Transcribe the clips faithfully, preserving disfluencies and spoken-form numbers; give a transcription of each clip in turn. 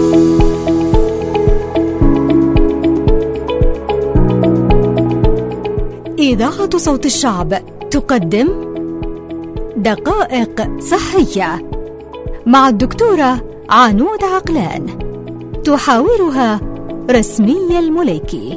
إذاعة صوت الشعب تقدم دقائق صحية مع الدكتورة عنود عقلان، تحاورها رسمية المليكي.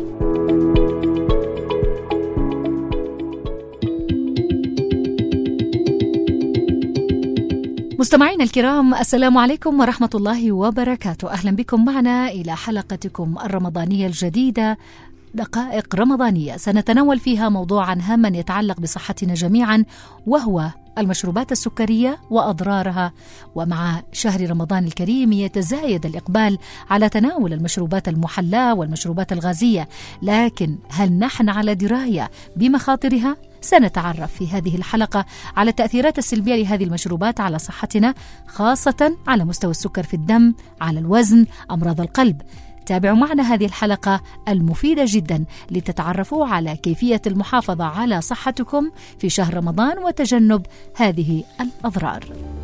مستمعينا الكرام، السلام عليكم ورحمة الله وبركاته. أهلا بكم معنا إلى حلقتكم الرمضانية الجديدة، دقائق رمضانية سنتناول فيها موضوعا هاما يتعلق بصحتنا جميعا، وهو المشروبات السكرية وأضرارها. ومع شهر رمضان الكريم يتزايد الإقبال على تناول المشروبات المحلاة والمشروبات الغازية، لكن هل نحن على دراية بمخاطرها؟ سنتعرف في هذه الحلقة على التأثيرات السلبية لهذه المشروبات على صحتنا، خاصة على مستوى السكر في الدم، على الوزن، أمراض القلب. تابعوا معنا هذه الحلقة المفيدة جدا لتتعرفوا على كيفية المحافظة على صحتكم في شهر رمضان وتجنب هذه الأضرار.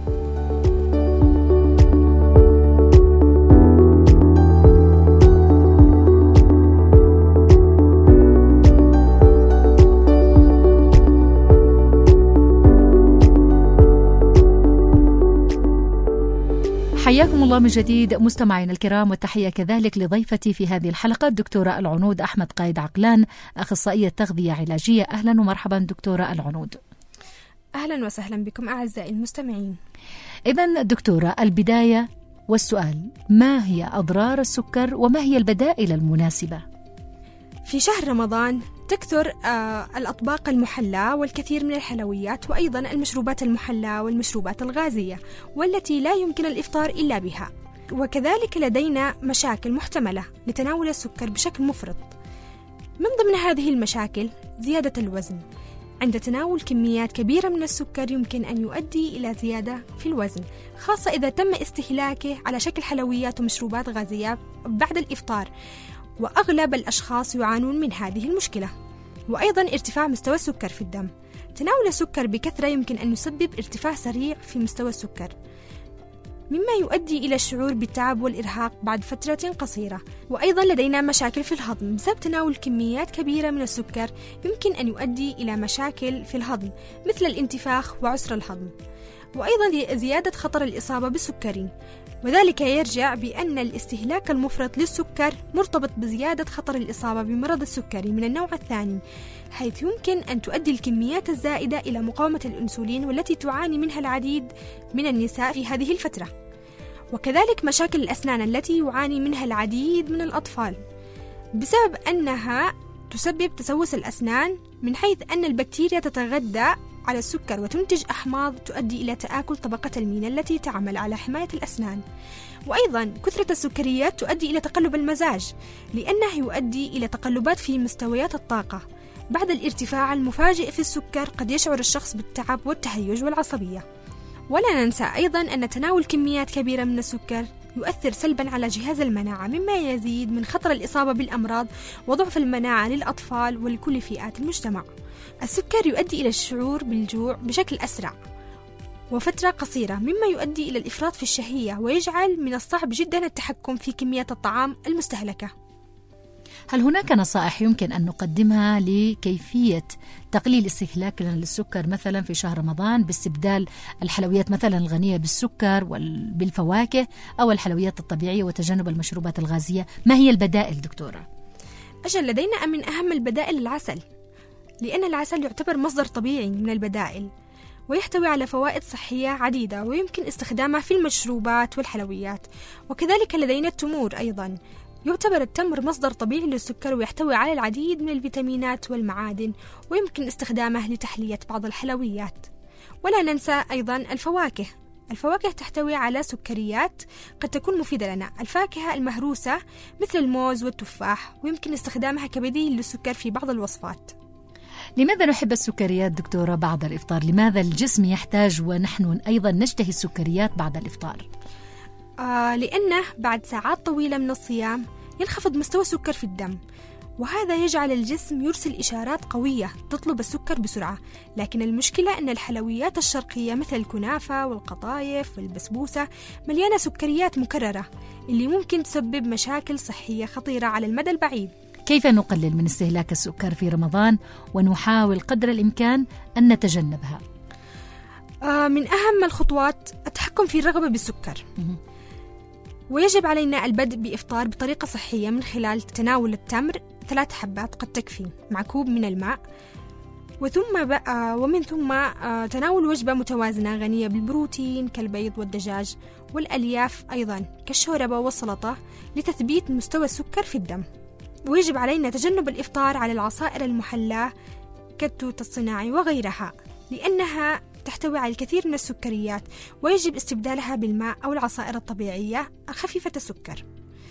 حياكم الله من جديد مستمعينا الكرام، والتحية كذلك لضيفتي في هذه الحلقة الدكتورة العنود أحمد قايد عقلان، أخصائية تغذية علاجية. أهلا ومرحبا دكتورة العنود. أهلا وسهلا بكم أعزائي المستمعين. إذن دكتورة، البداية والسؤال: ما هي أضرار السكر وما هي البدائل المناسبة؟ في شهر رمضان تكثر آه الأطباق المحلاة والكثير من الحلويات، وأيضا المشروبات المحلاة والمشروبات الغازية، والتي لا يمكن الإفطار إلا بها. وكذلك لدينا مشاكل محتملة لتناول السكر بشكل مفرط. من ضمن هذه المشاكل زيادة الوزن. عند تناول كميات كبيرة من السكر يمكن أن يؤدي إلى زيادة في الوزن، خاصة إذا تم استهلاكه على شكل حلويات ومشروبات غازية بعد الإفطار، وأغلب الأشخاص يعانون من هذه المشكلة. وأيضا ارتفاع مستوى السكر في الدم. تناول السكر بكثرة يمكن أن يسبب ارتفاع سريع في مستوى السكر، مما يؤدي إلى الشعور بالتعب والإرهاق بعد فترة قصيرة. وأيضا لدينا مشاكل في الهضم بسبب تناول كميات كبيرة من السكر، يمكن أن يؤدي إلى مشاكل في الهضم مثل الانتفاخ وعسر الهضم، وأيضا زيادة خطر الإصابة بالسكري. وذلك يرجع بأن الاستهلاك المفرط للسكر مرتبط بزيادة خطر الإصابة بمرض السكري من النوع الثاني، حيث يمكن أن تؤدي الكميات الزائدة إلى مقاومة الأنسولين، والتي تعاني منها العديد من النساء في هذه الفترة. وكذلك مشاكل الأسنان التي يعاني منها العديد من الأطفال بسبب أنها تسبب تسوس الأسنان، من حيث أن البكتيريا تتغذى على السكر وتنتج أحماض تؤدي إلى تآكل طبقة المينا التي تعمل على حماية الأسنان. وأيضا كثرة السكريات تؤدي إلى تقلب المزاج، لأنه يؤدي إلى تقلبات في مستويات الطاقة. بعد الارتفاع المفاجئ في السكر قد يشعر الشخص بالتعب والتهيج والعصبية. ولا ننسى أيضا أن تناول كميات كبيرة من السكر يؤثر سلبا على جهاز المناعة، مما يزيد من خطر الإصابة بالأمراض وضعف المناعة للأطفال ولكل فئات المجتمع. السكر يؤدي إلى الشعور بالجوع بشكل أسرع وفترة قصيرة، مما يؤدي إلى الإفراط في الشهية، ويجعل من الصعب جدا التحكم في كمية الطعام المستهلكة. هل هناك نصائح يمكن أن نقدمها لكيفية تقليل استهلاكنا للسكر مثلا في شهر رمضان، باستبدال الحلويات مثلا الغنية بالسكر بالفواكه أو الحلويات الطبيعية، وتجنب المشروبات الغازية؟ ما هي البدائل دكتورة؟ أجل، لدينا من أهم البدائل العسل، لأن العسل يعتبر مصدر طبيعي من البدائل، ويحتوي على فوائد صحية عديدة، ويمكن استخدامه في المشروبات والحلويات. وكذلك لدينا التمور أيضا. يعتبر التمر مصدر طبيعي للسكر، ويحتوي على العديد من الفيتامينات والمعادن، ويمكن استخدامه لتحلية بعض الحلويات. ولا ننسى أيضا الفواكه. الفواكه تحتوي على سكريات قد تكون مفيدة لنا. الفاكهة المهروسة مثل الموز والتفاح، ويمكن استخدامها كبديل للسكر في بعض الوصفات. لماذا نحب السكريات دكتورة بعد الإفطار؟ لماذا الجسم يحتاج ونحن أيضا نشتهي السكريات بعد الإفطار؟ آه لأنه بعد ساعات طويلة من الصيام ينخفض مستوى السكر في الدم، وهذا يجعل الجسم يرسل إشارات قوية تطلب السكر بسرعة. لكن المشكلة أن الحلويات الشرقية مثل الكنافة والقطايف والبسبوسة مليانة سكريات مكررة اللي ممكن تسبب مشاكل صحية خطيرة على المدى البعيد. كيف نقلل من استهلاك السكر في رمضان ونحاول قدر الإمكان أن نتجنبها؟ آه من أهم الخطوات التحكم في الرغبة بالسكر. ويجب علينا البدء بإفطار بطريقة صحية من خلال تناول التمر ثلاث حبات قد تكفي مع كوب من الماء، وثم بقى ومن ثم آه تناول وجبة متوازنة غنية بالبروتين كالبيض والدجاج والألياف أيضا كالشوربة والسلطة لتثبيت مستوى السكر في الدم. ويجب علينا تجنب الإفطار على العصائر المحلاة كالتوت الصناعي وغيرها لأنها تحتوي على الكثير من السكريات، ويجب استبدالها بالماء أو العصائر الطبيعية خفيفة السكر.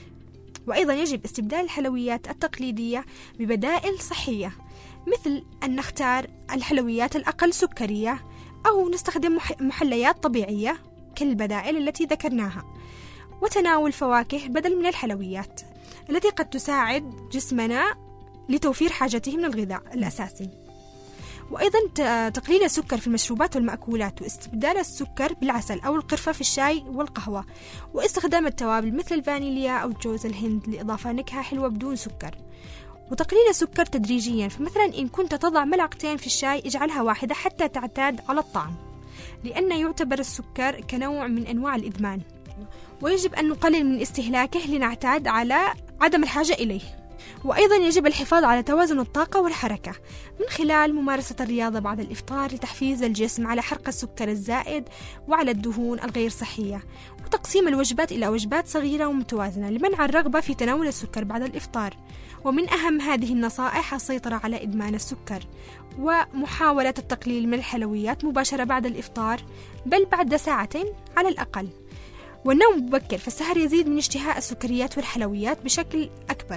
وأيضا يجب استبدال الحلويات التقليدية ببدائل صحية، مثل أن نختار الحلويات الأقل سكرية أو نستخدم محليات طبيعية كالبدائل التي ذكرناها، وتناول فواكه بدل من الحلويات التي قد تساعد جسمنا لتوفير حاجته من الغذاء الأساسي. وأيضا تقليل السكر في المشروبات والمأكولات، واستبدال السكر بالعسل أو القرفة في الشاي والقهوة، واستخدام التوابل مثل الفانيليا أو جوز الهند لإضافة نكهة حلوة بدون سكر. وتقليل السكر تدريجيا، فمثلا إن كنت تضع ملعقتين في الشاي اجعلها واحدة حتى تعتاد على الطعم، لأن يعتبر السكر كنوع من أنواع الإدمان، ويجب أن نقلل من استهلاكه لنعتاد على عدم الحاجة إليه. وأيضا يجب الحفاظ على توازن الطاقة والحركة من خلال ممارسة الرياضة بعد الإفطار لتحفيز الجسم على حرق السكر الزائد وعلى الدهون الغير صحية، وتقسيم الوجبات إلى وجبات صغيرة ومتوازنة لمنع الرغبة في تناول السكر بعد الإفطار. ومن أهم هذه النصائح السيطرة على إدمان السكر، ومحاولة التقليل من الحلويات مباشرة بعد الإفطار، بل بعد ساعتين على الأقل. والنوم مبكر، فالسهر يزيد من اشتهاء السكريات والحلويات بشكل أكبر.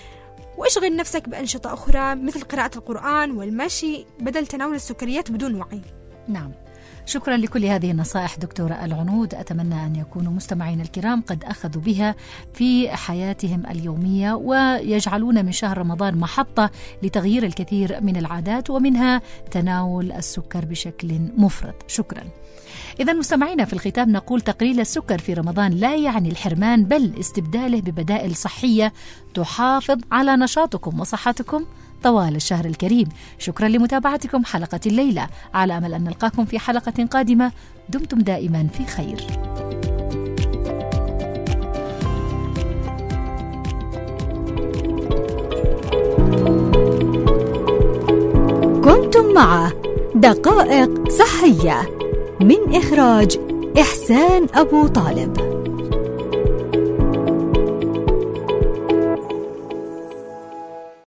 واشغل نفسك بأنشطة أخرى مثل قراءة القرآن والمشي بدل تناول السكريات بدون وعي. نعم، شكرا لكل هذه النصائح دكتورة العنود. أتمنى أن يكونوا مستمعين الكرام قد أخذوا بها في حياتهم اليومية، ويجعلون من شهر رمضان محطة لتغيير الكثير من العادات، ومنها تناول السكر بشكل مفرط. شكرا. إذا مستمعينا، في الختام نقول تقليل السكر في رمضان لا يعني الحرمان، بل استبداله ببدائل صحية تحافظ على نشاطكم وصحتكم طوال الشهر الكريم. شكرا لمتابعتكم حلقة الليلة، على أمل أن نلقاكم في حلقة قادمة. دمتم دائما في خير. كنتم مع دقائق صحية من إخراج إحسان أبو طالب.